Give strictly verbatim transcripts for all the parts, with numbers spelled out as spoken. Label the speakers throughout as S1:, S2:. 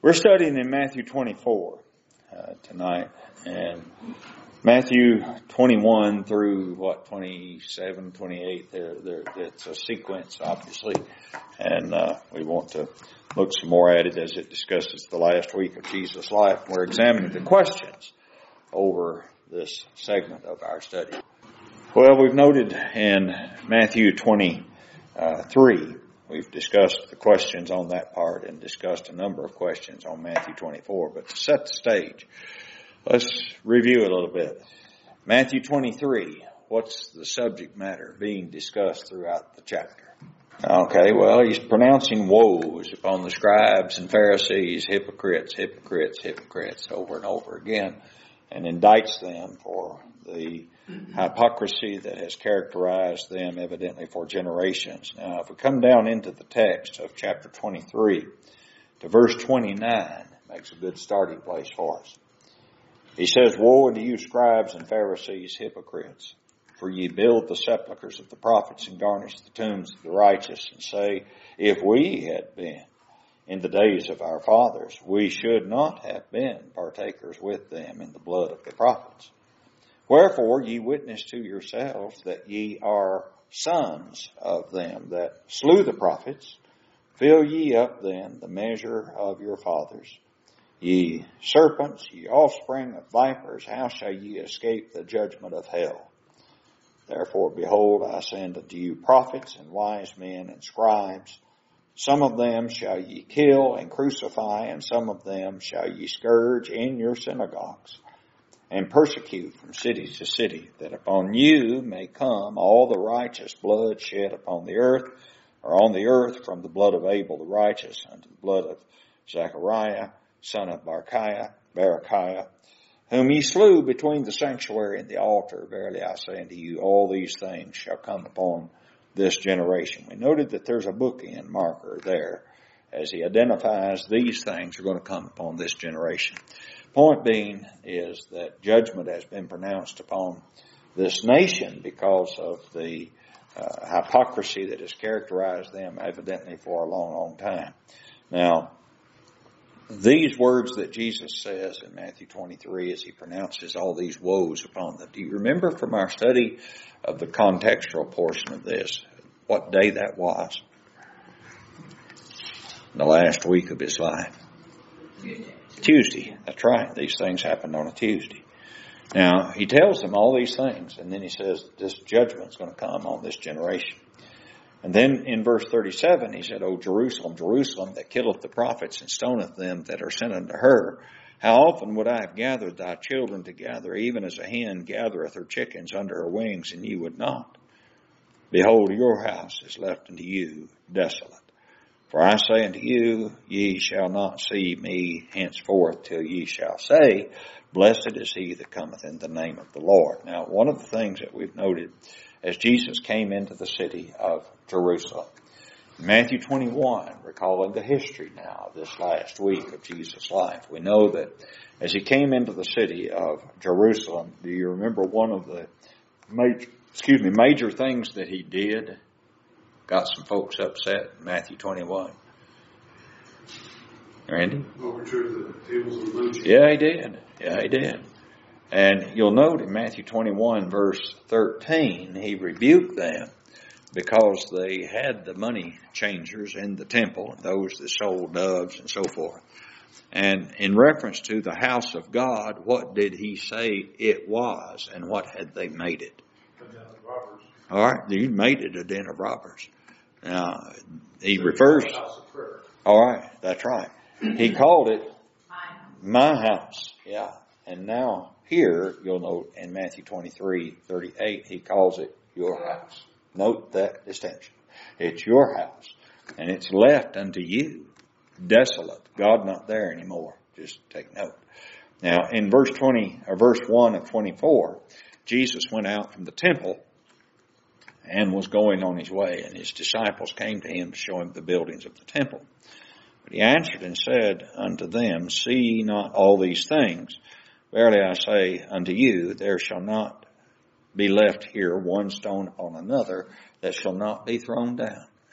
S1: We're studying in Matthew twenty-four uh, tonight, and Matthew twenty-one through what twenty-seven, twenty-eight. There, there, it's a sequence, obviously, and uh, we want to look some more at it as it discusses the last week of Jesus' life. We're examining the questions over this segment of our study. Well, we've noted in Matthew twenty-three. We've discussed the questions on that part and discussed a number of questions on Matthew twenty-four. But to set the stage, let's review it a little bit. Matthew twenty-three, what's the subject matter being discussed throughout the chapter? Okay, well, he's pronouncing woes upon the scribes and Pharisees, hypocrites, hypocrites, hypocrites, over and over again, and indicts them for the hypocrisy that has characterized them evidently for generations. Now, if we come down into the text of chapter twenty-three to verse twenty-nine, makes a good starting place for us. He says, "Woe unto you, scribes and Pharisees, hypocrites, for ye build the sepulchres of the prophets and garnish the tombs of the righteous, and say, if we had been in the days of our fathers, we should not have been partakers with them in the blood of the prophets. Wherefore ye witness to yourselves that ye are sons of them that slew the prophets. Fill ye up then the measure of your fathers. Ye serpents, ye offspring of vipers, how shall ye escape the judgment of hell? Therefore, behold, I send unto you prophets and wise men and scribes. Some of them shall ye kill and crucify, and some of them shall ye scourge in your synagogues, and persecute from city to city, that upon you may come all the righteous blood shed upon the earth, or on the earth from the blood of Abel the righteous unto the blood of Zechariah, son of Barchiah, Berechiah, whom ye slew between the sanctuary and the altar. Verily I say unto you, all these things shall come upon this generation." We noted that there's a bookend marker there as he identifies these things are going to come upon this generation. Point being is that judgment has been pronounced upon this nation because of the uh, hypocrisy that has characterized them evidently for a long, long time. Now, these words that Jesus says in Matthew twenty-three as he pronounces all these woes upon them, do you remember from our study of the contextual portion of this what day that was? The last week of his life. Tuesday. That's right. These things happened on a Tuesday. Now, he tells them all these things, and then he says this judgment's going to come on this generation. And then in verse thirty-seven, he said, O Jerusalem, Jerusalem, that killeth the prophets and stoneth them that are sent unto her, how often would I have gathered thy children together, even as a hen gathereth her chickens under her wings, and ye would not? Behold, your house is left unto you desolate. For I say unto you, ye shall not see me henceforth till ye shall say, Blessed is he that cometh in the name of the Lord. Now, one of the things that we've noted as Jesus came into the city of Jerusalem, Matthew twenty-one, recalling the history now of this last week of Jesus' life, we know that as he came into the city of Jerusalem, do you remember one of the major, excuse me, major things that he did? Got some folks upset in Matthew twenty-one. Randy?
S2: Overturned the tables of lynching.
S1: Yeah, he did. Yeah, he did. And you'll note in Matthew twenty-one, verse thirteen, he rebuked them because they had the money changers in the temple, and those that sold doves and so forth. And in reference to the house of God, what did he say it was, and what had they made it?
S2: A den of robbers.
S1: All right, you made it a den of robbers. Now, he refers...
S2: House of prayer.
S1: All right, that's right. He called it my house. Yeah. And now here, you'll note in Matthew twenty-three, thirty-eight, he calls it your house. Note that distinction. It's your house. And it's left unto you desolate. God not there anymore. Just take note. Now, in verse twenty, or verse one of twenty-four, Jesus went out from the temple and was going on his way, and his disciples came to him to show him the buildings of the temple. But he answered and said unto them, See ye not all these things? Verily I say unto you, there shall not be left here one stone upon another that shall not be thrown down.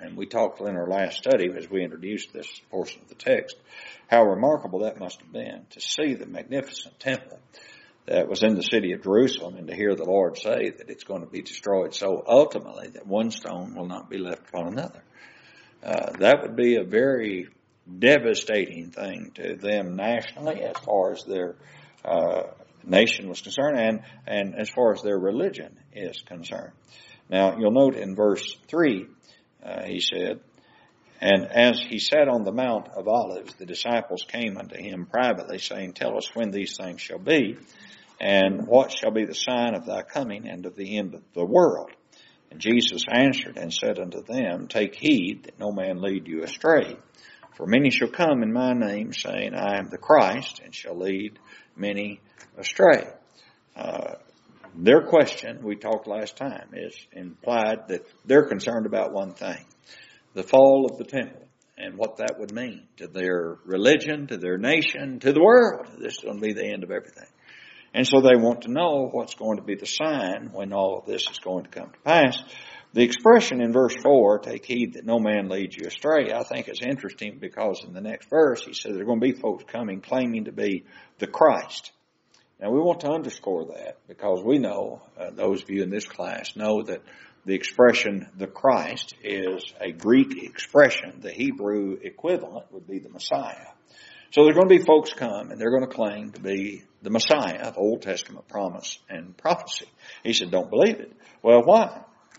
S1: And we talked in our last study as we introduced this portion of the text, how remarkable that must have been to see the magnificent temple that was in the city of Jerusalem and to hear the Lord say that it's going to be destroyed so ultimately that one stone will not be left upon another. Uh, that would be a very devastating thing to them nationally as far as their uh, nation was concerned and, and as far as their religion is concerned. Now, you'll note in verse three, uh, he said, "And as he sat on the Mount of Olives, the disciples came unto him privately, saying, Tell us when these things shall be, and what shall be the sign of thy coming and of the end of the world? And Jesus answered and said unto them, Take heed that no man lead you astray. For many shall come in my name, saying, I am the Christ, and shall lead many astray." Uh, their question, we talked last time, is implied that they're concerned about one thing, the fall of the temple, and what that would mean to their religion, to their nation, to the world. This is going to be the end of everything. And so they want to know what's going to be the sign when all of this is going to come to pass. The expression in verse four, take heed that no man leads you astray, I think is interesting because in the next verse he says there are going to be folks coming claiming to be the Christ. Now we want to underscore that because we know, uh, those of you in this class know that the expression the Christ is a Greek expression. The Hebrew equivalent would be the Messiah. So there are going to be folks come and they're going to claim to be the Messiah of Old Testament promise and prophecy. He said, don't believe it. Well, why?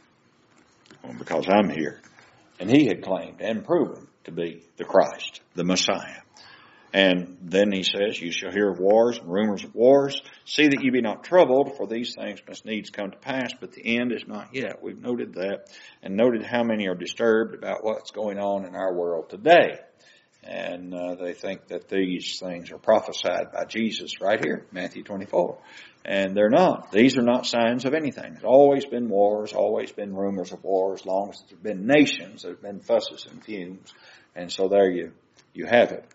S1: Well, because I'm here. And he had claimed and proven to be the Christ, the Messiah. And then he says, you shall hear of wars and rumors of wars. See that you be not troubled, for these things must needs come to pass, but the end is not yet. We've noted that and noted how many are disturbed about what's going on in our world today. And uh, they think that these things are prophesied by Jesus right here, Matthew twenty-four. And they're not. These are not signs of anything. There's always been wars, always been rumors of wars. As long as there's been nations, there's been fusses and fumes. And so there you, you have it.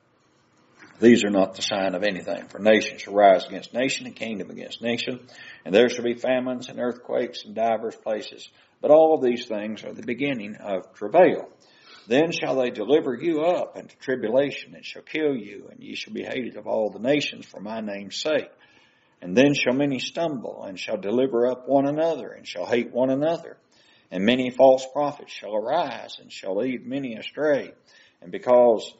S1: These are not the sign of anything. For nation shall rise against nation and kingdom against nation. And there shall be famines and earthquakes in divers places. But all of these things are the beginning of travail. Then shall they deliver you up into tribulation, and shall kill you, and ye shall be hated of all the nations for my name's sake. And then shall many stumble, and shall deliver up one another, and shall hate one another. And many false prophets shall arise, and shall lead many astray. And because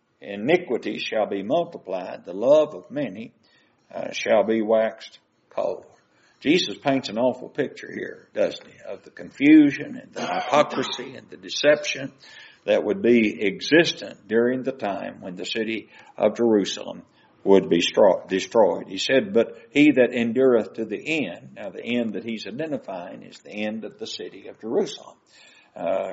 S1: iniquity shall be multiplied, the love of many uh, shall be waxed cold. Jesus paints an awful picture here, doesn't he, of the confusion and the hypocrisy and the deception that would be existent during the time when the city of Jerusalem would be destroyed. He said, but he that endureth to the end, now the end that he's identifying is the end of the city of Jerusalem. Uh,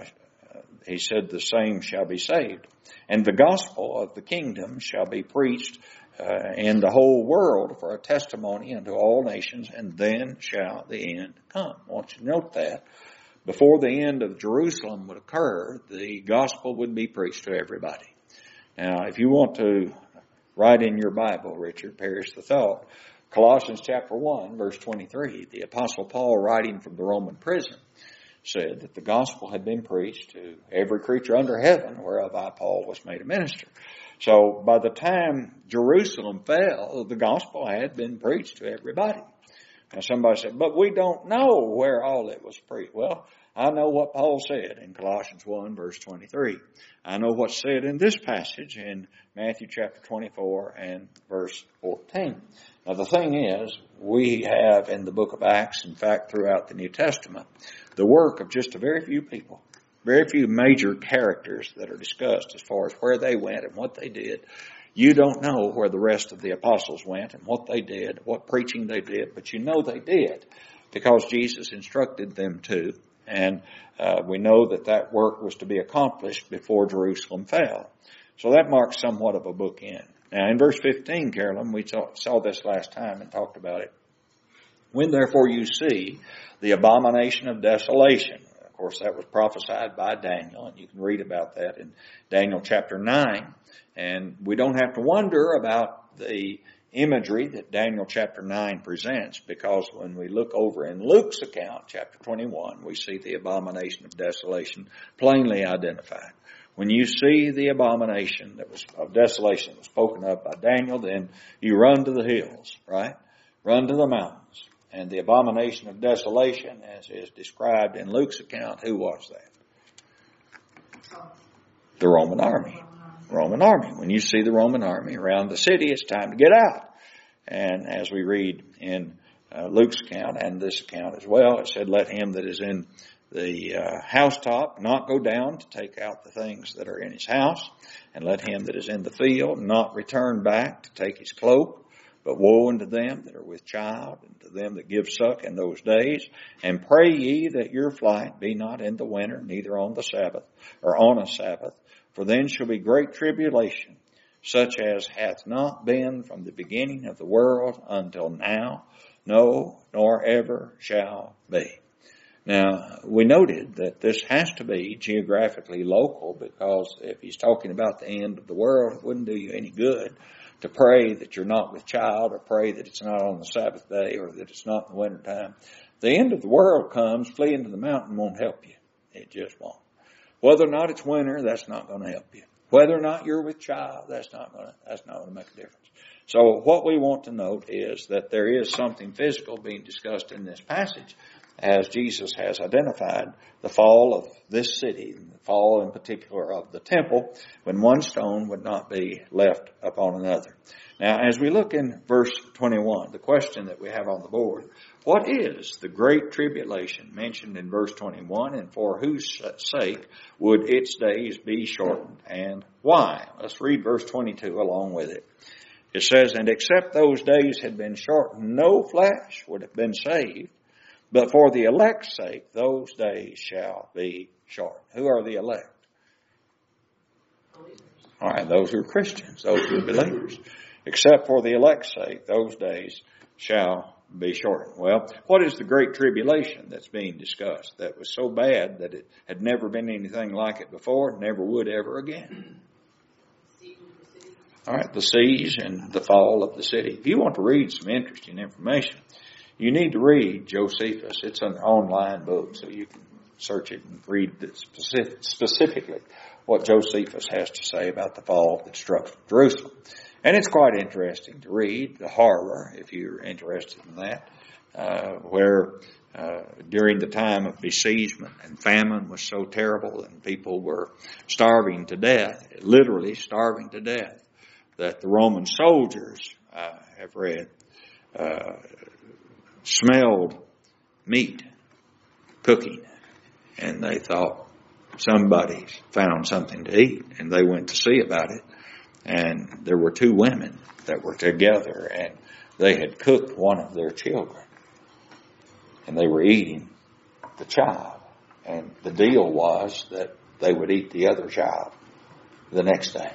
S1: he said, the same shall be saved. And the gospel of the kingdom shall be preached uh, in the whole world for a testimony unto all nations, and then shall the end come. I want you to note that. Before the end of Jerusalem would occur, the gospel would be preached to everybody. Now, if you want to write in your Bible, Richard, perish the thought, Colossians chapter one, verse twenty-three, the Apostle Paul, writing from the Roman prison, said that the gospel had been preached to every creature under heaven, whereof I, Paul, was made a minister. So by the time Jerusalem fell, the gospel had been preached to everybody. Now somebody said, but we don't know where all it was preached. Well, I know what Paul said in Colossians one, verse twenty-three. I know what's said in this passage in Matthew chapter twenty-four and verse fourteen. Now the thing is, we have in the book of Acts, in fact throughout the New Testament, the work of just a very few people, very few major characters that are discussed as far as where they went and what they did. You don't know where the rest of the apostles went and what they did, what preaching they did, but you know they did because Jesus instructed them to. And uh, we know that that work was to be accomplished before Jerusalem fell. So that marks somewhat of a bookend. Now in verse fifteen, Carolyn, we saw, saw this last time and talked about it. When therefore you see the abomination of desolation. Of course, that was prophesied by Daniel, and you can read about that in Daniel chapter nine. And we don't have to wonder about the imagery that Daniel chapter nine presents, because when we look over in Luke's account, chapter twenty-one, we see the abomination of desolation plainly identified. When you see the abomination that was of desolation that was spoken of by Daniel, then you run to the hills, right? Run to the mountains. And the abomination of desolation, as is described in Luke's account, who was that? The Roman army. Roman army. When you see the Roman army around the city, it's time to get out. And as we read in uh, Luke's account and this account as well, it said, let him that is in the uh, housetop not go down to take out the things that are in his house, and let him that is in the field not return back to take his cloak. But woe unto them that are with child, and to them that give suck in those days. And pray ye that your flight be not in the winter, neither on the Sabbath, or on a Sabbath. For then shall be great tribulation, such as hath not been from the beginning of the world until now, no, nor ever shall be. Now, we noted that this has to be geographically local, because if he's talking about the end of the world, it wouldn't do you any good to pray that you're not with child, or pray that it's not on the Sabbath day, or that it's not in the winter time. The end of the world comes, flee into the mountain won't help you. It just won't. Whether or not it's winter, that's not going to help you. Whether or not you're with child, that's not going to, that's not going to make a difference. So what we want to note is that there is something physical being discussed in this passage, as Jesus has identified the fall of this city, the fall in particular of the temple, when one stone would not be left upon another. Now, as we look in verse twenty-one, the question that we have on the board, what is the great tribulation mentioned in verse twenty-one, and for whose sake would its days be shortened, and why? Let's read verse twenty-two along with it. It says, and except those days had been shortened, no flesh would have been saved. But for the elect's sake, those days shall be shortened. Who are the elect? Believers. All right, those who are Christians, those who are believers. Except for the elect's sake, those days shall be shortened. Well, what is the great tribulation that's being discussed that was so bad that it had never been anything like it before, never would ever again? All right, the siege and the fall of the city. If you want to read some interesting information, you need to read Josephus. It's an online book, so you can search it and read the specific, specifically what Josephus has to say about the fall of the destruction of Jerusalem. And it's quite interesting to read the horror, if you're interested in that, uh, where uh, during the time of besiegement and famine was so terrible and people were starving to death, literally starving to death, that the Roman soldiers, I have read, uh, smelled meat cooking, and they thought somebody found something to eat, and they went to see about it. And there were two women that were together, and they had cooked one of their children, and they were eating the child. And the deal was that they would eat the other child the next day.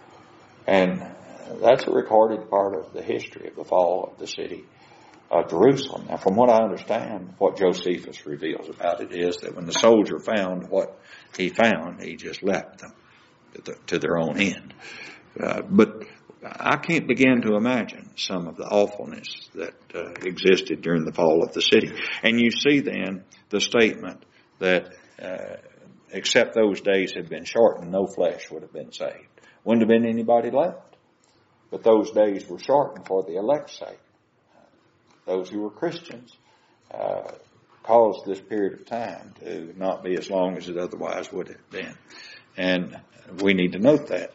S1: And that's a recorded part of the history of the fall of the city of Jerusalem. Now, from what I understand, what Josephus reveals about it is that when the soldier found what he found, he just left them to, the, to their own end. Uh, but I can't begin to imagine some of the awfulness that uh, existed during the fall of the city. And you see then the statement that uh, except those days had been shortened, no flesh would have been saved. Wouldn't have been anybody left. But those days were shortened for the elect's sake. Those who were Christians uh, caused this period of time to not be as long as it otherwise would have been. And we need to note that.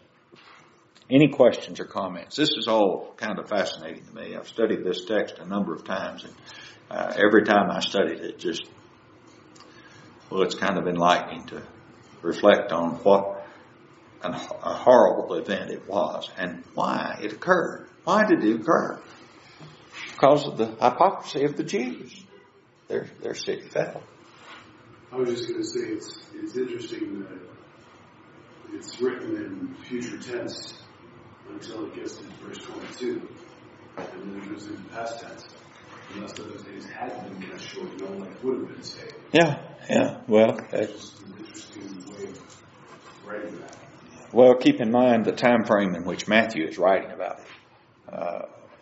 S1: Any questions or comments? This is all kind of fascinating to me. I've studied this text a number of times, and uh, every time I studied it, just, well, it's kind of enlightening to reflect on what an, a horrible event it was and why it occurred. Why did it occur? Because of the hypocrisy of the Jews. Their, their city fell.
S2: I was just going to say, it's, it's interesting that it's written in future tense until it gets to verse twenty-two, and then it goes into past tense. Unless those days had been cut short, no life would have been saved.
S1: Yeah, yeah. Well,
S2: that's just an interesting way of writing that.
S1: Well, keep in mind the time frame in which Matthew is writing about it. Uh,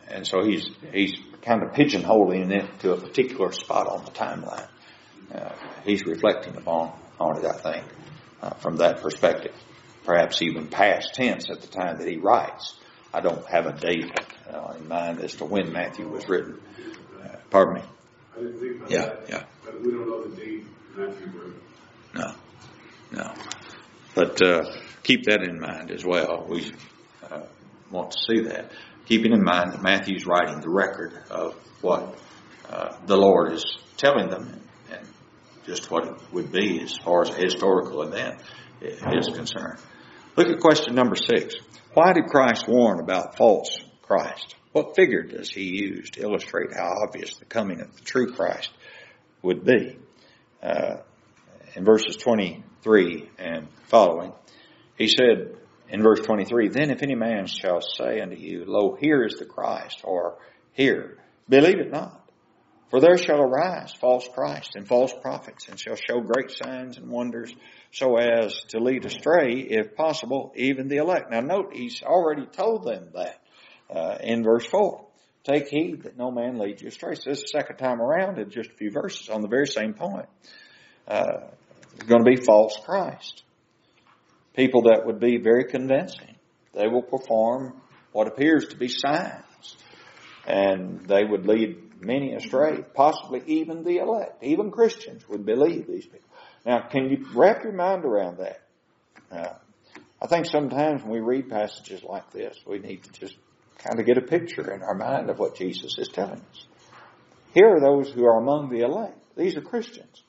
S1: and so he's he's kind of pigeonholing it to a particular spot on the timeline. Uh, he's reflecting upon on it, I think, uh, from that perspective. Perhaps even past tense at the time that he writes. I don't have a date uh, in mind as to when Matthew was written. Uh, pardon me.
S2: I didn't think about
S1: yeah,
S2: that.
S1: Yeah,
S2: But we don't know the date Matthew wrote.
S1: No, no. But uh, keep that in mind as well. We uh, want to see that. Keeping in mind that Matthew's writing the record of what uh, the Lord is telling them and, and just what it would be as far as a historical event is concerned. Look at question number six. Why did Christ warn about false Christ? What figure does he use to illustrate how obvious the coming of the true Christ would be? Uh, in verses twenty-three and following, he said in verse twenty-three, Then if any man shall say unto you, Lo, here is the Christ, or here, believe it not. For there shall arise false Christ and false prophets, and shall show great signs and wonders, so as to lead astray, if possible, even the elect. Now note, he's already told them that uh, in verse four. Take heed that no man lead you astray. So this is the second time around in just a few verses on the very same point. Uh, there's going to be false Christ. People that would be very convincing. They will perform what appears to be signs. And they would lead many astray, possibly even the elect. Even Christians would believe these people. Now, can you wrap your mind around that? Uh, I think sometimes when we read passages like this, we need to just kind of get a picture in our mind of what Jesus is telling us. Here are those who are among the elect. These are Christians.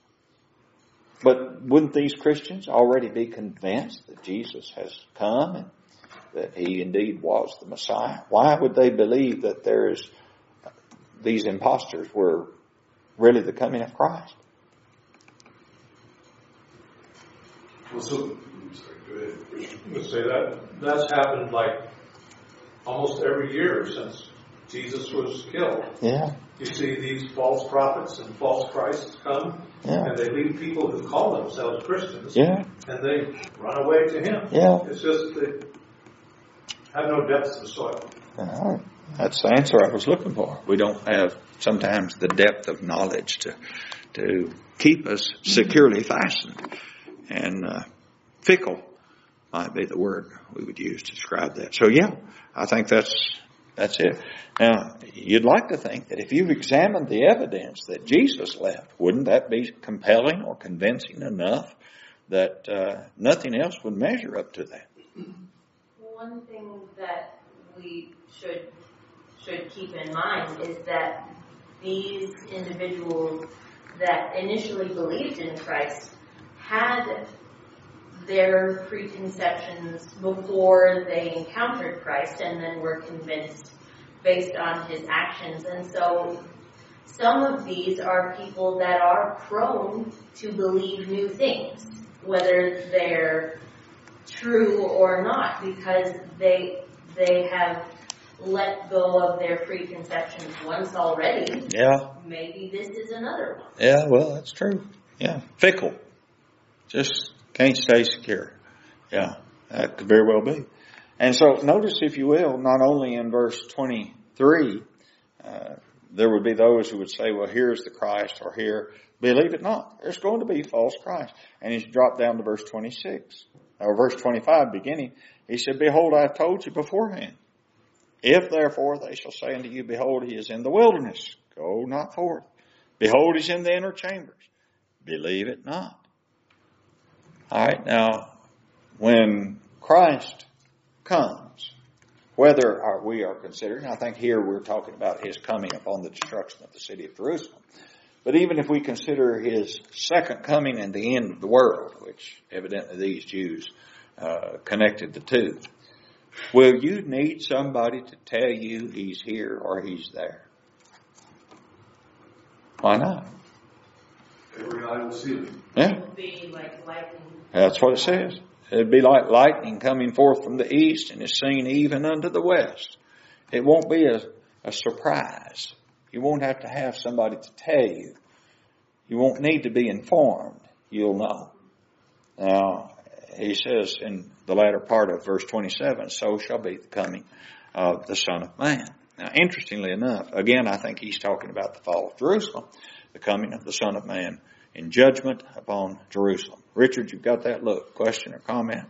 S1: But wouldn't these Christians already be convinced that Jesus has come and that he indeed was the Messiah? Why would they believe that there is these imposters were really the coming of Christ?
S2: Well, so, I'm sorry, go ahead.
S3: I'm going to say that that's happened like almost every year since Jesus was killed.
S1: Yeah.
S3: You see these false prophets and false Christs come,
S1: yeah.
S3: and they lead people who call themselves Christians,
S1: yeah.
S3: and they run away to him.
S1: Yeah.
S3: It's just they have no depth of soil.
S1: Uh, that's the answer I was looking for. We don't have sometimes the depth of knowledge to to keep us securely fastened. And uh, fickle might be the word we would use to describe that. So yeah, I think that's that's it. Now, you'd like to think that if you've examined the evidence that Jesus left, wouldn't that be compelling or convincing enough that uh, nothing else would measure up to that?
S4: One thing that we should should keep in mind is that these individuals that initially believed in Christ had their preconceptions before they encountered Christ and then were convinced based on his actions. And so some of these are people that are prone to believe new things, whether they're true or not, because they they have let go of their preconceptions once already.
S1: Yeah.
S4: Maybe this is another one.
S1: Yeah, well, that's true. Yeah. Fickle. Just can't stay secure. Yeah, that could very well be. And so notice, if you will, not only in verse twenty-three, uh, there would be those who would say, well, here's the Christ, or here, believe it not. There's going to be false Christ. And he's dropped down to verse twenty-six, or verse twenty-five beginning. He said, behold, I have told you beforehand. If therefore they shall say unto you, behold, he is in the wilderness, go not forth. Behold, he's in the inner chambers, believe it not. All right, now, when Christ comes, whether we are considering, I think here we're talking about his coming upon the destruction of the city of Jerusalem. But even if we consider his second coming and the end of the world, which evidently these Jews uh, connected the two, will you need somebody to tell you he's here or he's there? Why not?
S2: Every eye will see him.
S1: Yeah.
S4: It would be like lightning.
S1: That's what it says. It'd be like lightning coming forth from the east and is seen even unto the west. It won't be a, a surprise. You won't have to have somebody to tell you. You won't need to be informed. You'll know. Now, he says in the latter part of verse twenty-seven, so shall be the coming of the Son of Man. Now, interestingly enough, again, I think he's talking about the fall of Jerusalem, the coming of the Son of Man in judgment upon Jerusalem. Richard, you've got that look. Question or comment?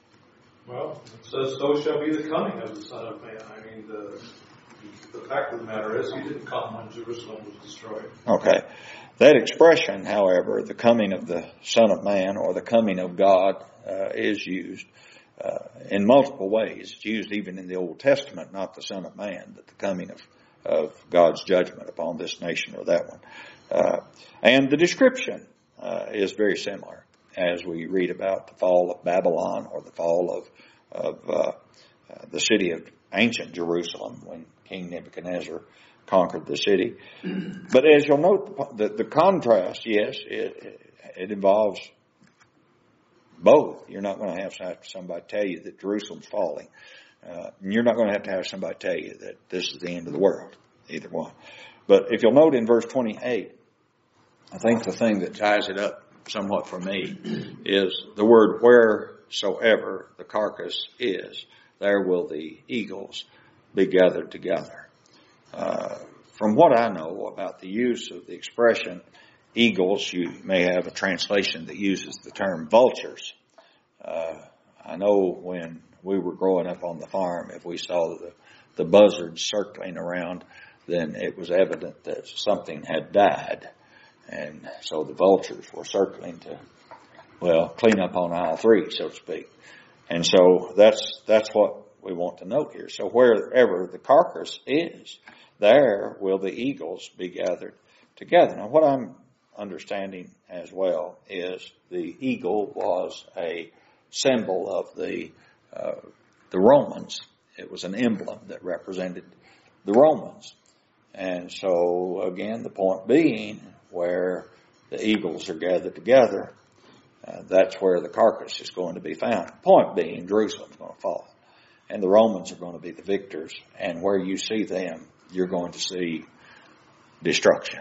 S3: Well, it says, so shall be the coming of the Son of Man. I mean, the, the fact of the matter is, he didn't come when Jerusalem was destroyed.
S1: Okay. That expression, however, the coming of the Son of Man or the coming of God, uh, is used uh, in multiple ways. It's used even in the Old Testament, not the Son of Man, but the coming of, of God's judgment upon this nation or that one. Uh, and the description uh, is very similar as we read about the fall of Babylon or the fall of, of uh, uh, the city of ancient Jerusalem when King Nebuchadnezzar conquered the city. But as you'll note, the, the contrast, yes, it, it involves both. You're not going to have to have somebody tell you that Jerusalem's falling. Uh, and you're not going to have to have somebody tell you that this is the end of the world, either one. But if you'll note in verse twenty-eight, I think the thing that ties it up somewhat for me is the word wheresoever the carcass is, there will the eagles be gathered together. Uh, from what I know about the use of the expression eagles, you may have a translation that uses the term vultures. Uh, I know when we were growing up on the farm, if we saw the, the buzzards circling around, then it was evident that something had died. And so the vultures were circling to, well, clean up on aisle three, so to speak. And so that's, that's what we want to note here. So wherever the carcass is, there will the eagles be gathered together. Now what I'm understanding as well is the eagle was a symbol of the, uh, the Romans. It was an emblem that represented the Romans. And so again, the point being, where the eagles are gathered together, uh, that's where the carcass is going to be found. Point being, Jerusalem's going to fall. And the Romans are going to be the victors. And where you see them, you're going to see destruction.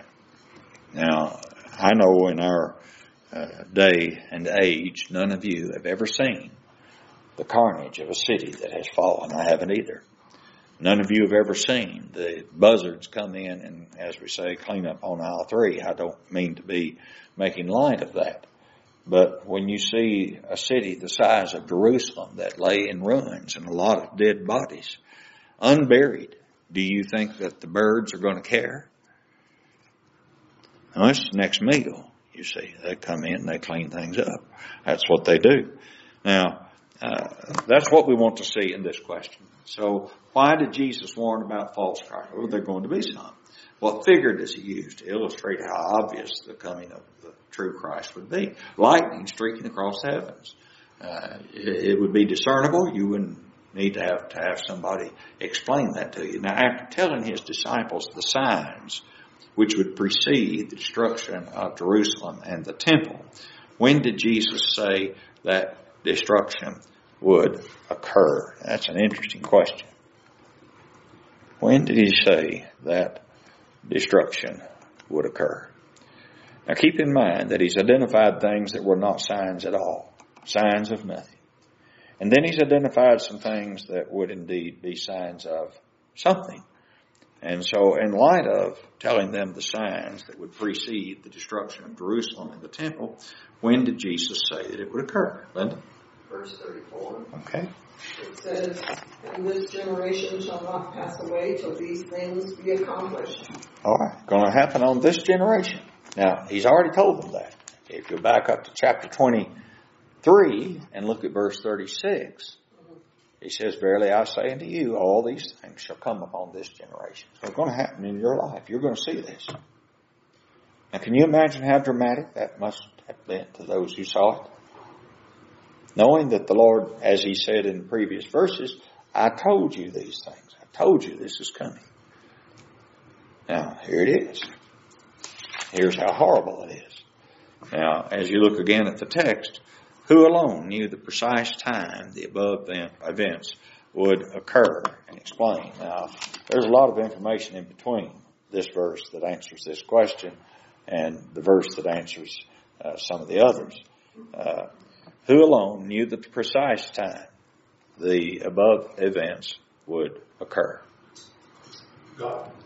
S1: Now, I know in our uh, day and age, none of you have ever seen the carnage of a city that has fallen. I haven't either. None of you have ever seen the buzzards come in and, as we say, clean up on aisle three. I don't mean to be making light of that. But when you see a city the size of Jerusalem that lay in ruins and a lot of dead bodies, unburied, do you think that the birds are going to care? No, it's the next meal, you see. They come in, they clean things up. That's what they do. Now, uh, that's what we want to see in this question. So why did Jesus warn about false Christ? Well, there are going to be some. What figure does he use to illustrate how obvious the coming of the true Christ would be? Lightning streaking across the heavens. Uh, it, it would be discernible. You wouldn't need to have to have somebody explain that to you. Now, after telling his disciples the signs which would precede the destruction of Jerusalem and the temple, when did Jesus say that destruction would occur? That's an interesting question. When did he say that destruction would occur? Now keep in mind that he's identified things that were not signs at all, signs of nothing. And then he's identified some things that would indeed be signs of something. And so in light of telling them the signs that would precede the destruction of Jerusalem and the temple, when did Jesus say that it would occur? Linda?
S5: Verse thirty-four.
S1: Okay.
S5: It says, and this generation shall not pass away till these things be accomplished.
S1: All right. Going to happen on this generation. Now, he's already told them that. If you back up to chapter twenty-three and look at verse thirty-six, he says, verily I say unto you, all these things shall come upon this generation. So it's going to happen in your life. You're going to see this. Now, can you imagine how dramatic that must have been to those who saw it? Knowing that the Lord, as he said in previous verses, I told you these things. I told you this is coming. Now, here it is. Here's how horrible it is. Now, as you look again at the text, who alone knew the precise time the above events would occur and explain? Now, there's a lot of information in between this verse that answers this question and the verse that answers uh, some of the others. Uh, who alone knew the precise time the above events would occur?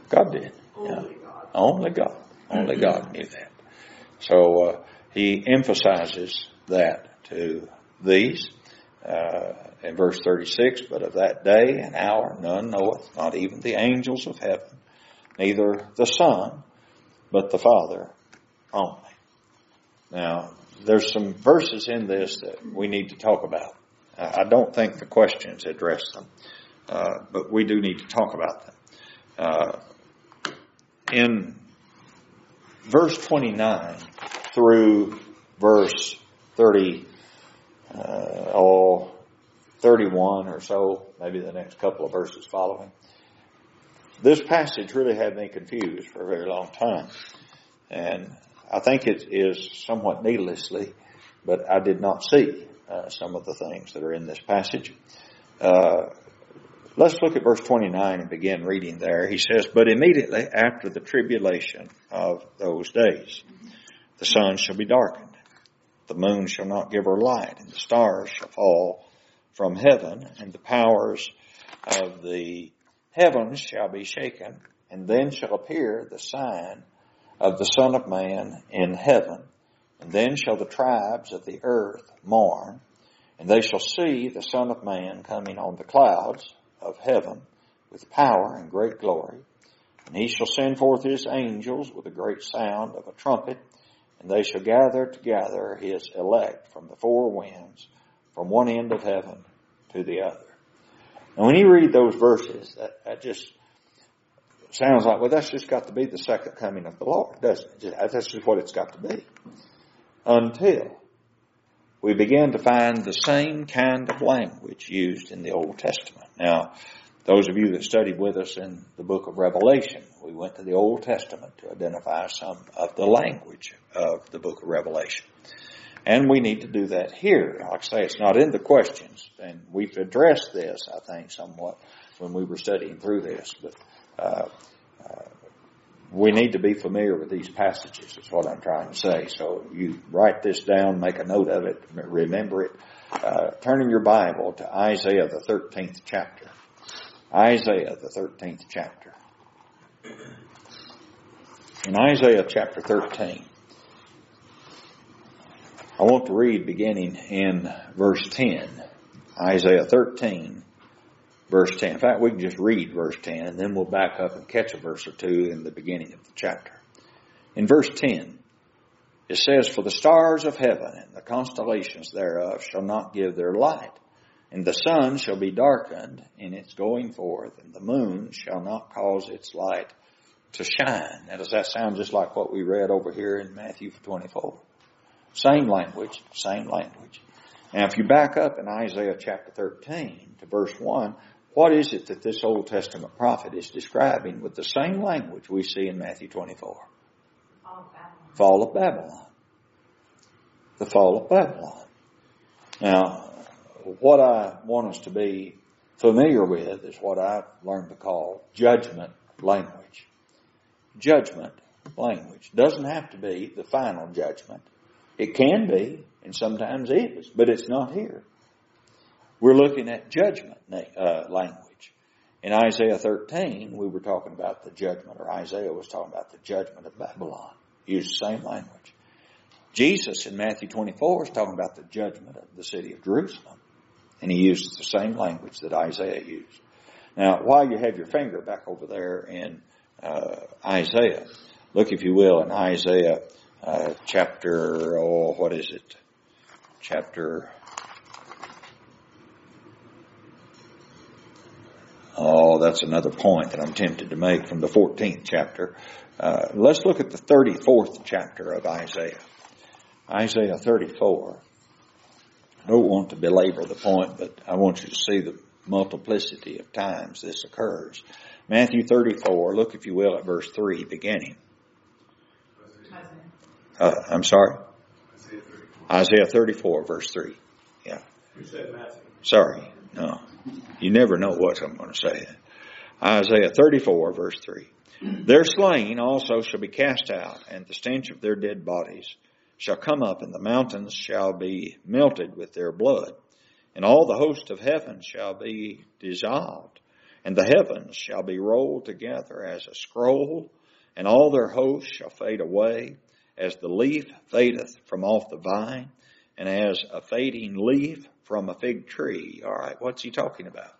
S1: God did.
S5: Only
S1: Yeah.
S5: God.
S1: Only God. Only God knew that. So uh, he emphasizes that to these uh, in verse thirty-six, but of that day and hour none knoweth, not even the angels of heaven, neither the Son, but the Father only. Now, there's some verses in this that we need to talk about. I don't think the questions address them, uh, but we do need to talk about them. Uh, in verse twenty-nine through verse thirty, uh, oh, thirty-one or so, maybe the next couple of verses following, this passage really had me confused for a very long time. And I think it is somewhat needlessly, but I did not see uh, some of the things that are in this passage. Uh, let's look at verse twenty-nine and begin reading there. He says, "But immediately after the tribulation of those days, the sun shall be darkened, the moon shall not give her light, and the stars shall fall from heaven, and the powers of the heavens shall be shaken, and then shall appear the sign of the Son of Man in heaven. And then shall the tribes of the earth mourn, and they shall see the Son of Man coming on the clouds of heaven with power and great glory. And he shall send forth his angels with a great sound of a trumpet, and they shall gather together his elect from the four winds, from one end of heaven to the other." And when you read those verses, that, that just sounds like, well, that's just got to be the second coming of the Lord, doesn't it? That's just what it's got to be. Until we begin to find the same kind of language used in the Old Testament. Now, those of you that studied with us in the book of Revelation, we went to the Old Testament to identify some of the language of the book of Revelation. And we need to do that here. Like I say, it's not in the questions, and we've addressed this, I think, somewhat when we were studying through this, but Uh, uh, we need to be familiar with these passages, is what I'm trying to say. So you write this down, make a note of it, remember it. Uh, turn in your Bible to Isaiah the thirteenth chapter. Isaiah the thirteenth chapter. In Isaiah chapter thirteen, I want to read beginning in verse ten. Isaiah thirteen, verse ten. In fact, we can just read verse ten, and then we'll back up and catch a verse or two in the beginning of the chapter. In verse ten, it says, "For the stars of heaven and the constellations thereof shall not give their light, and the sun shall be darkened in its going forth, and the moon shall not cause its light to shine." Now, does that sound just like what we read over here in Matthew twenty-four? Same language, same language. Now, if you back up in Isaiah chapter thirteen to verse one, what is it that this Old Testament prophet is describing with the same language we see in Matthew twenty-four?
S4: Fall of Babylon.
S1: Fall of Babylon. The fall of Babylon. Now, what I want us to be familiar with is what I've learned to call judgment language. Judgment language. Doesn't have to be the final judgment. It can be, and sometimes is, but it's not here. We're looking at judgment uh, language. In Isaiah thirteen, we were talking about the judgment, or Isaiah was talking about the judgment of Babylon. He used the same language. Jesus in Matthew twenty-four is talking about the judgment of the city of Jerusalem. And he uses the same language that Isaiah used. Now, while you have your finger back over there in uh, Isaiah, look, if you will, in Isaiah uh, chapter, oh, what is it? Chapter... Oh, that's another point that I'm tempted to make from the fourteenth chapter. Uh, let's look at the thirty-fourth chapter of Isaiah. Isaiah thirty-four. I don't want to belabor the point, but I want you to see the multiplicity of times this occurs. Matthew thirty-four, look if you will at verse three beginning. Uh, I'm sorry?
S2: Isaiah thirty-four.
S1: Isaiah thirty-four, verse three. Yeah.
S3: You said Matthew.
S1: Sorry. No. You never know what I'm going to say. Isaiah thirty-four, verse three. "Their slain also shall be cast out, and the stench of their dead bodies shall come up, and the mountains shall be melted with their blood, and all the host of heaven shall be dissolved, And the heavens shall be rolled together as a scroll, and all their hosts shall fade away, as the leaf fadeth from off the vine, and as a fading leaf from a fig tree. All right, what's he talking about?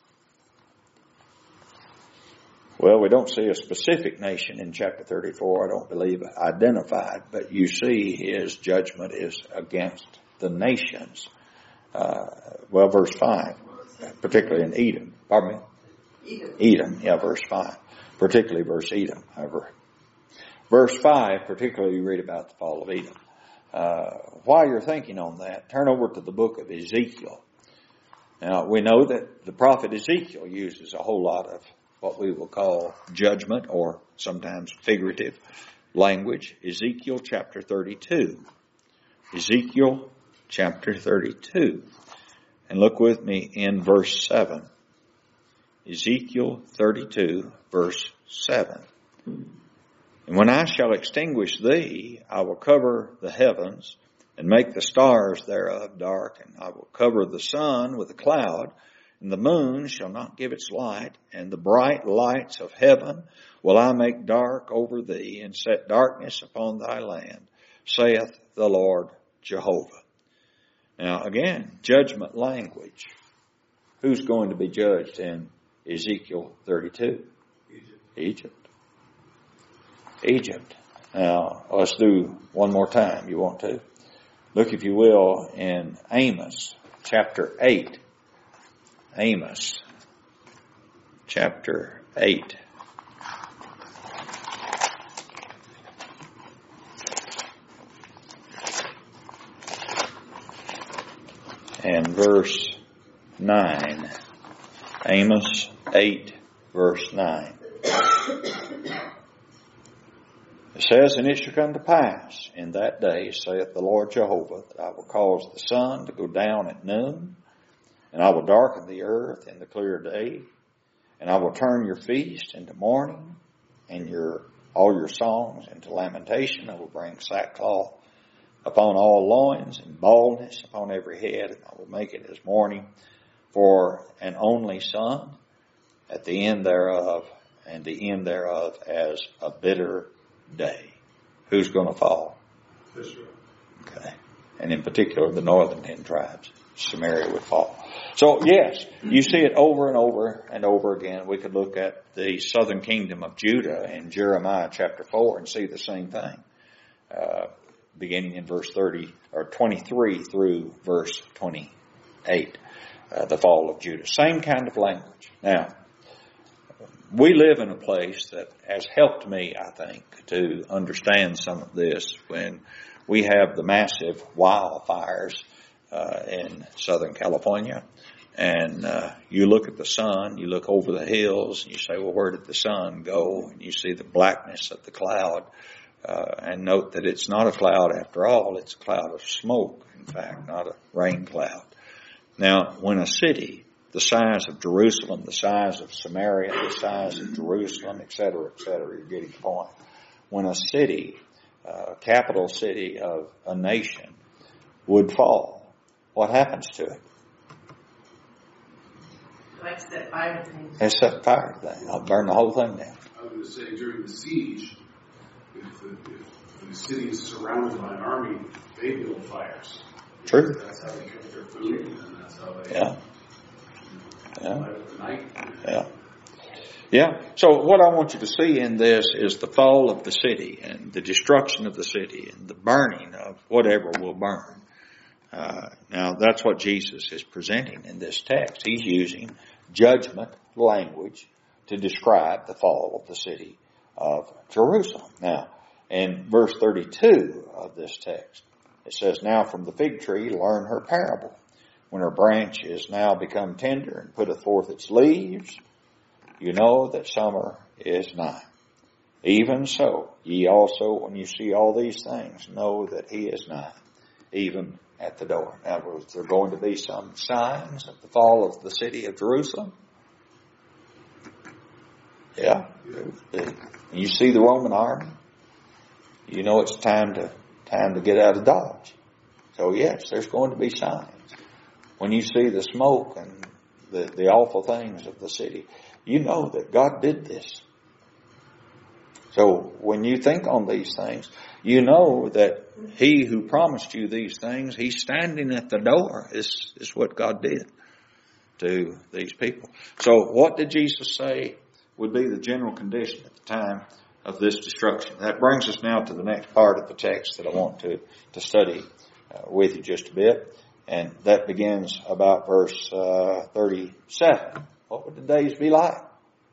S1: Well, we don't see a specific nation in chapter thirty-four, I don't believe identified, but you see his judgment is against the nations. Uh, well, verse five, particularly in Edom. Pardon me?
S5: Edom.
S1: Edom, yeah, verse five. Particularly verse Edom, however. Verse five, particularly you read about the fall of Edom. Uh, while you're thinking on that, turn over to the book of Ezekiel. Now, we know that the prophet Ezekiel uses a whole lot of what we will call judgment or sometimes figurative language. Ezekiel chapter thirty-two. Ezekiel chapter thirty-two. And look with me in verse seven. Ezekiel thirty-two, verse seven. And when I shall extinguish thee, I will cover the heavens and make the stars thereof dark, and I will cover the sun with a cloud, and the moon shall not give its light, and the bright lights of heaven will I make dark over thee, and set darkness upon thy land, saith the Lord Jehovah. Now again, judgment language. Who's going to be judged in Ezekiel thirty-two?
S3: Egypt.
S1: Egypt. Egypt. Now, let's do one more time. You want to? Look, if you will, in Amos chapter eight. Amos chapter eight. And verse nine. Amos eight, verse nine. It says, And it shall come to pass in that day, saith the Lord Jehovah, that I will cause the sun to go down at noon, and I will darken the earth in the clear day, and I will turn your feast into mourning, and your all your songs into lamentation. I will bring sackcloth upon all loins, and baldness upon every head, and I will make it as mourning for an only son, at the end thereof, and the end thereof as a bitter day. Who's going to fall?
S3: Israel.
S1: Okay. And in particular, the northern ten tribes. Samaria would fall. So yes, you see it over and over and over again. We could look at the southern kingdom of Judah in Jeremiah chapter four and see the same thing. Uh, beginning in verse thirty or twenty-three through verse twenty-eight. Uh, the fall of Judah. Same kind of language. Now, we live in a place that has helped me, I think, to understand some of this when we have the massive wildfires uh, in Southern California. And uh, you look at the sun, you look over the hills, and you say, well, where did the sun go? And you see the blackness of the cloud. Uh, and note that it's not a cloud after all, it's a cloud of smoke, in fact, not a rain cloud. Now, when a city the size of Jerusalem, the size of Samaria, the size of Jerusalem, et cetera, et cetera, you're getting the point. When a city, uh, capital city of a nation would fall, what happens to it?
S6: Like set fire to things.
S1: They set fire to things. I'll burn the whole thing down.
S2: I was going to say, during the siege, if the, if the city is surrounded by an army, they build fires.
S1: True.
S2: That's how they cook their food, and that's how they
S1: Yeah. Yeah.
S2: light up the night.
S1: Yeah. Yeah. So what I want you to see in this is the fall of the city and the destruction of the city and the burning of whatever will burn. Uh, now that's what Jesus is presenting in this text. He's using judgment language to describe the fall of the city of Jerusalem. Now, in verse thirty-two of this text, it says, Now from the fig tree learn her parable. When her branch is now become tender and putteth forth its leaves, you know that summer is nigh. Even so, ye also, when you see all these things, know that he is nigh, even at the door. Now, was there going to be some signs of the fall of the city of Jerusalem? Yeah. You see the Roman army, you know it's time to time to get out of Dodge. So yes, there's going to be signs. When you see the smoke and the, the awful things of the city. you know that God did this. So when you think on these things, you know that He who promised you these things, He's standing at the door. Is is what God did to these people. So what did Jesus say would be the general condition at the time of this destruction? That brings us now to the next part of the text that I want to, to study uh, with you just a bit. And that begins about verse uh, thirty-seven. What would the days be like?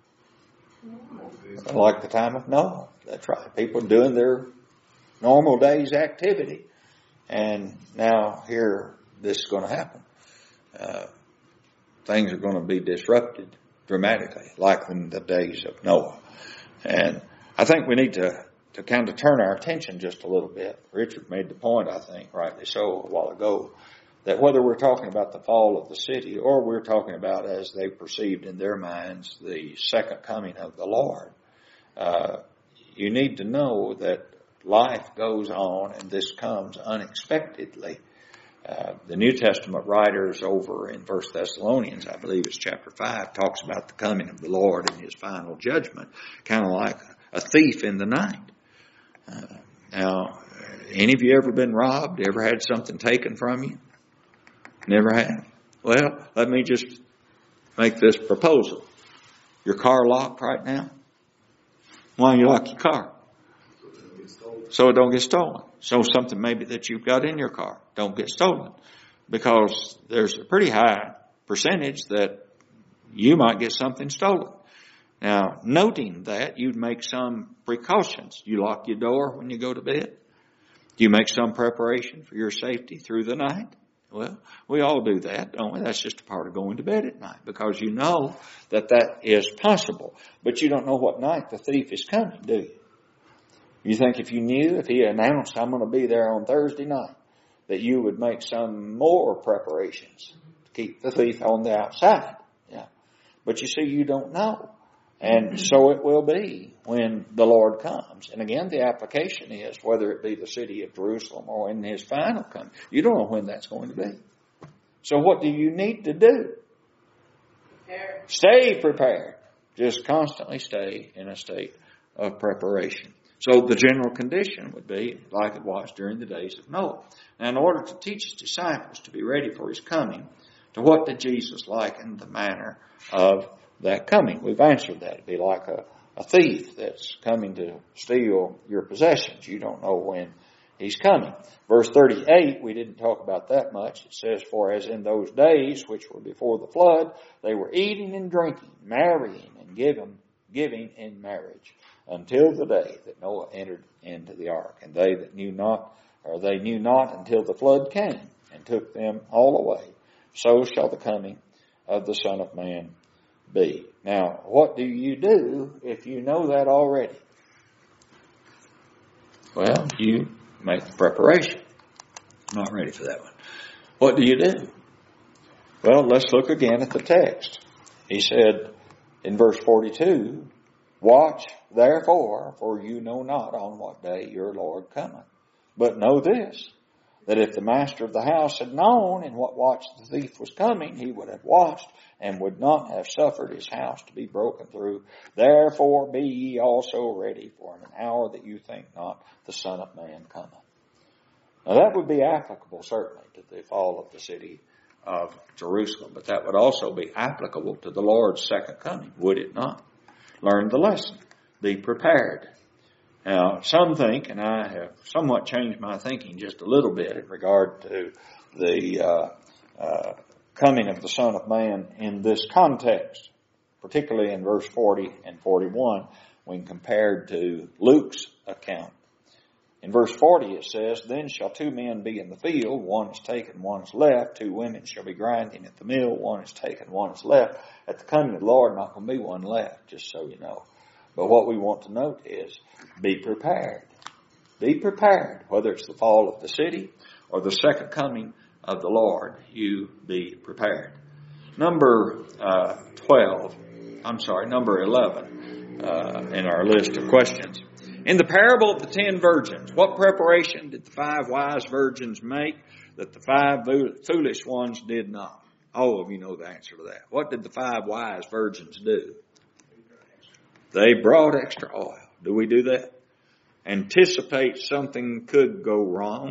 S1: Like the time of Noah. That's right. People doing their normal day's activity. And now here this is going to happen. Uh, things are going to be disrupted dramatically, like in the days of Noah. And I think we need to, to kind of turn our attention just a little bit. Richard made the point, I think, rightly so, a while ago, that whether we're talking about the fall of the city or we're talking about, as they perceived in their minds, the second coming of the Lord, uh, you need to know that life goes on and this comes unexpectedly. Uh, the New Testament writers over in First Thessalonians, I believe it's chapter five, talks about the coming of the Lord and His final judgment, kind of like a thief in the night. Uh, now, any of you ever been robbed? Ever had something taken from you? Never have. Well, let me just make this proposal. Your car locked right now? Why don't you lock your car? So it don't get stolen. So something maybe that you've got in your car don't get stolen. Because there's a pretty high percentage that you might get something stolen. Now, noting that, you'd make some precautions. You lock your door when you go to bed. Do you make some preparation for your safety through the night? Well, we all do that, don't we? That's just a part of going to bed at night, because you know that that is possible. But you don't know what night the thief is coming, do you? You think if you knew, if he announced, I'm going to be there on Thursday night, that you would make some more preparations to keep the thief on the outside. Yeah. But you see, you don't know. And so it will be when the Lord comes. And again, the application is whether it be the city of Jerusalem or in His final coming. You don't know when that's going to be. So what do you need to do?
S6: Prepare.
S1: Stay prepared. Just constantly stay in a state of preparation. So the general condition would be like it was during the days of Noah. Now, in order to teach His disciples to be ready for His coming, to what did Jesus liken the manner of that coming? We've answered that. It'd be like a, a thief that's coming to steal your possessions. You don't know when he's coming. Verse thirty-eight, we didn't talk about that much. It says, for as in those days which were before the flood, they were eating and drinking, marrying and giving, giving in marriage, until the day that Noah entered into the ark. And they that knew not, or they knew not until the flood came and took them all away. So shall the coming of the Son of Man be. Now, what do you do if you know that already? Well, you make the preparation. I'm not ready for that one. What do you do? Well, let's look again at the text. He said in verse forty-two, watch therefore, for you know not on what day your Lord cometh. But know this, that if the master of the house had known in what watch the thief was coming, he would have watched and would not have suffered his house to be broken through. Therefore be ye also ready, for in an hour that you think not, the Son of Man cometh. Now that would be applicable certainly to the fall of the city of Jerusalem, but that would also be applicable to the Lord's second coming, would it not? Learn the lesson. Be prepared. Now, some think, and I have somewhat changed my thinking just a little bit in regard to the uh, uh, coming of the Son of Man in this context, particularly in verse forty and forty-one, when compared to Luke's account. In verse forty it says, then shall two men be in the field, one is taken, one is left. Two women shall be grinding at the mill, one is taken, one is left. At the coming of the Lord, not going to be one left, just so you know. But what we want to note is, be prepared. Be prepared. Whether it's the fall of the city or the second coming of the Lord, you be prepared. Number uh, twelve, I'm sorry, number eleven uh, in our list of questions. In the parable of the ten virgins, what preparation did the five wise virgins make that the five foolish ones did not? All of you know the answer to that. What did the five wise virgins do? They brought extra oil. Do we do that? Anticipate something could go wrong.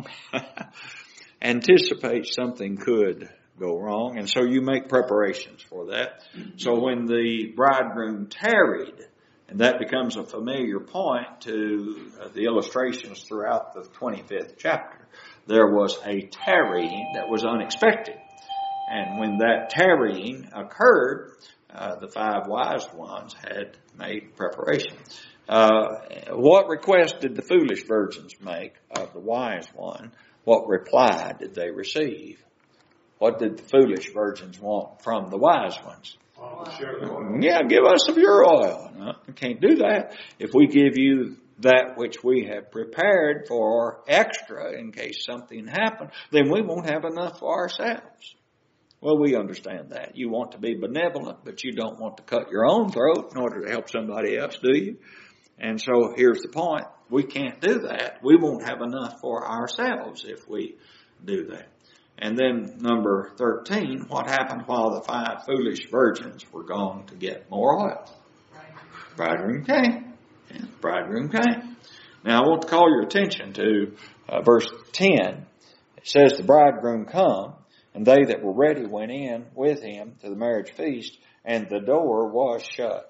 S1: Anticipate something could go wrong. And so you make preparations for that. So when the bridegroom tarried, and that becomes a familiar point to uh, the illustrations throughout the twenty-fifth chapter, there was a tarrying that was unexpected. And when that tarrying occurred, uh, the five wise ones had made preparation. Uh, what request did the foolish virgins make of the wise one? What reply did they receive? What did the foolish virgins want from the wise ones? Yeah, give us some of your oil. No, we can't do that. If we give you that which we have prepared for extra in case something happened, then we won't have enough for ourselves. Well, we understand that. You want to be benevolent, but you don't want to cut your own throat in order to help somebody else, do you? And so here's the point. We can't do that. We won't have enough for ourselves if we do that. And then number thirteen, what happened while the five foolish virgins were gone to get more oil? Bridegroom came. Yeah, bridegroom came. Now I want to call your attention to uh, verse ten. It says the bridegroom come, and they that were ready went in with him to the marriage feast, and the door was shut.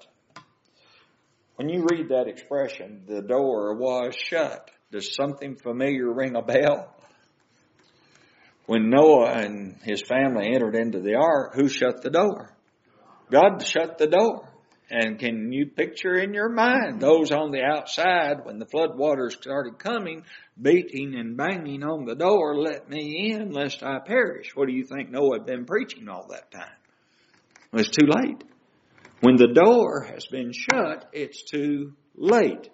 S1: When you read that expression, the door was shut, does something familiar ring a bell? When Noah and his family entered into the ark, who shut the door? God shut the door. And can you picture in your mind those on the outside when the flood waters started coming, beating and banging on the door, let me in lest I perish? What do you think Noah had been preaching all that time? Well, it's too late. When the door has been shut, it's too late.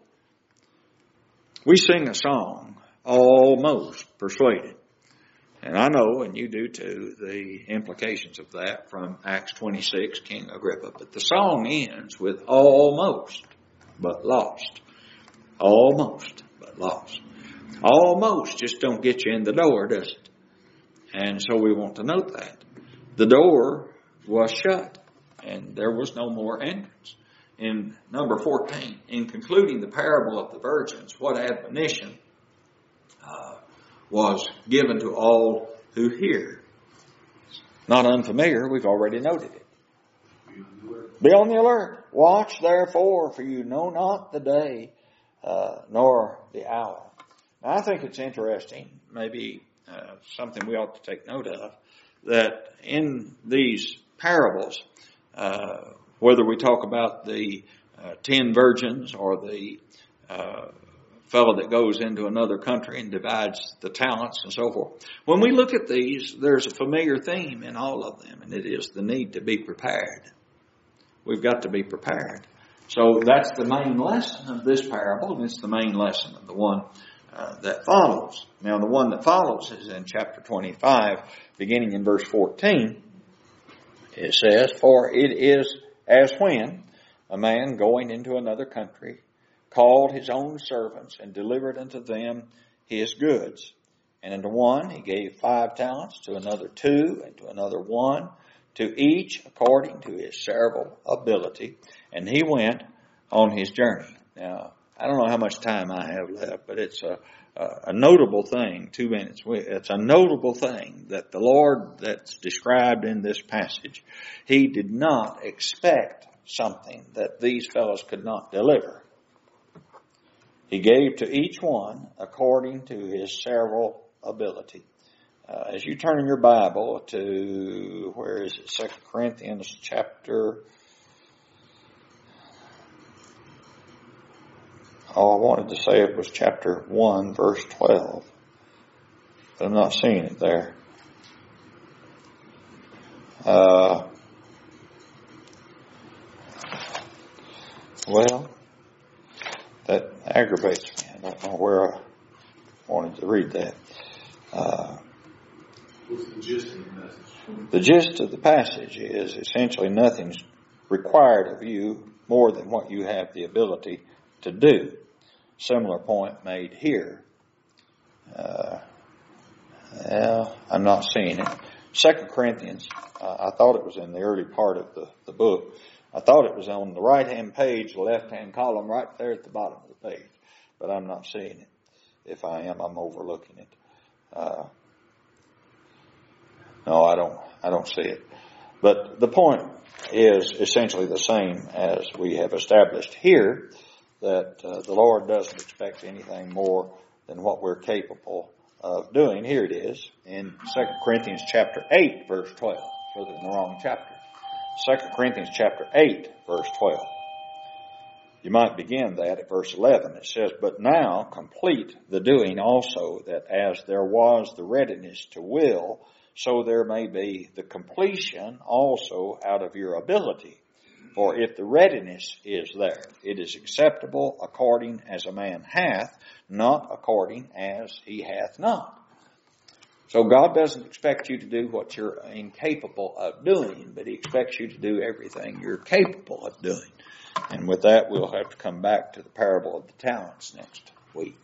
S1: We sing a song, Almost Persuaded. And I know, and you do too, the implications of that from Acts twenty-six, King Agrippa. But the song ends with almost, but lost. Almost, but lost. Almost just don't get you in the door, does it? And so we want to note that. The door was shut, and there was no more entrance. In number fourteen, in concluding the parable of the virgins, what admonition uh, was given to all who hear? Not unfamiliar, we've already noted it. Be on the alert. Watch therefore, for you know not the day uh, nor the hour. Now, I think it's interesting, maybe uh, something we ought to take note of, that in these parables, uh, whether we talk about the uh, ten virgins or the uh, fellow that goes into another country and divides the talents and so forth. When we look at these, there's a familiar theme in all of them, and it is the need to be prepared. We've got to be prepared. So that's the main lesson of this parable, and it's the main lesson of the one uh, that follows. Now, the one that follows is in chapter twenty-five, beginning in verse fourteen. It says, for it is as when a man going into another country called his own servants and delivered unto them his goods. And unto one he gave five talents, to another two, and to another one, to each according to his several ability. And he went on his journey. Now, I don't know how much time I have left, but it's a, a, a notable thing, two minutes. It's a notable thing that the Lord that's described in this passage, he did not expect something that these fellows could not deliver. He gave to each one according to his several ability. Uh, as you turn in your Bible to, where is it, Second Corinthians chapter, oh, I wanted to say it was chapter one, verse twelve, but I'm not seeing it there. Uh, well, that aggravates me. I don't know where I wanted to read that. Uh,
S2: What's the gist of the message?
S1: The gist of the passage is essentially nothing's required of you more than what you have the ability to do. Similar point made here. Uh, well, I'm not seeing it. Second Corinthians, uh, I thought it was in the early part of the, the book. I thought it was on the right-hand page, the left-hand column, right there at the bottom of the page. But I'm not seeing it. If I am, I'm overlooking it. Uh, no, I don't, I don't see it. But the point is essentially the same as we have established here, that uh, the Lord doesn't expect anything more than what we're capable of doing. Here it is in Second Corinthians chapter eight, verse twelve. Further in the wrong chapter. Second Corinthians chapter eight, verse twelve. You might begin that at verse eleven. It says, "But now complete the doing also, that as there was the readiness to will, so there may be the completion also out of your ability. For if the readiness is there, it is acceptable according as a man hath, not according as he hath not." So God doesn't expect you to do what you're incapable of doing, but He expects you to do everything you're capable of doing. And with that, we'll have to come back to the parable of the talents next week.